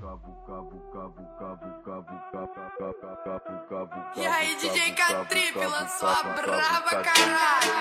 E aí, DJ K-Trip lançou a brava, caralho.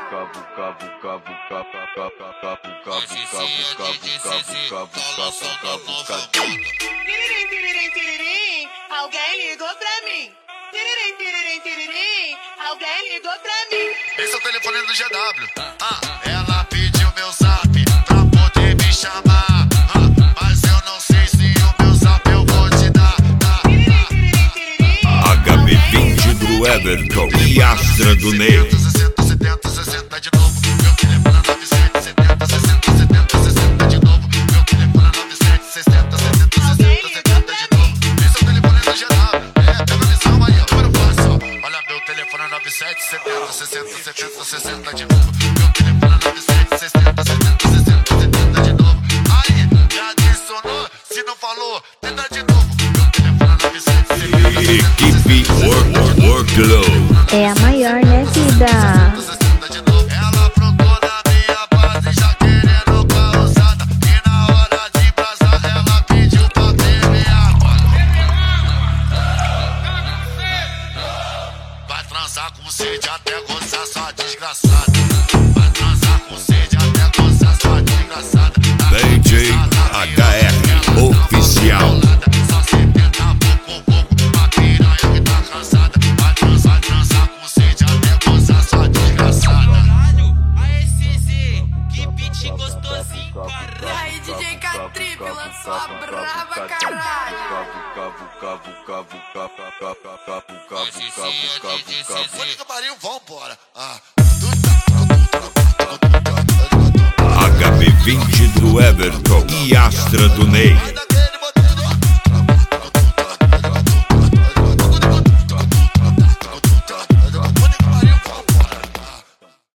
Hoje sim é DJ CZ, tá lançando a nova. Tiririm, tiririm, tiririm, alguém ligou pra mim. Tiririm, tiririm, tiririm, alguém ligou pra mim. Esse é o telefone do GW. Ela pediu meu zap pra poder me chamar. Mas eu não sei se o meu zap eu vou te dar. Tiririm, tiririm, tiririm, HB20 do Everton e Astra do Ney. 60, 70, 60 de novo. Meu telefone é 97, 70, 60, 70, 60 de novo. Meu telefone é 97, 60, 70, 60, 70 de novo. Esse é o telefone do GW. Pega a visão aí, agora eu faço. Olha, meu telefone é 97, 70, 60, 70, 60 de novo. Meu telefone é 97, 60, 70, 60, 70 de novo. Aí, já adicionou? Se não falou, tenta de novo. Meu telefone é 97, 70, 60, Equipe Workload. É a maior, né, vida? Ela aprontou na minha base, já querendo causada. E na hora de brasar, ela pediu pra beber água. Vai transar com sede até gozar, sua desgraçada. Vai transar com sede até gozar, sua desgraçada. DJ HR Oficial. Só se tenta pouco, uma piranha que tá cansada. Vai transar com sede até gozar, sua desgraçada. Aê, CZ, que beat gostosinho, E caralho. aí, DJ K-Trip lançou a brava, caralho. Hoje sim é DJ CZ. Foi que pariu, vambora. HB20 do Everton e Astra do Ney.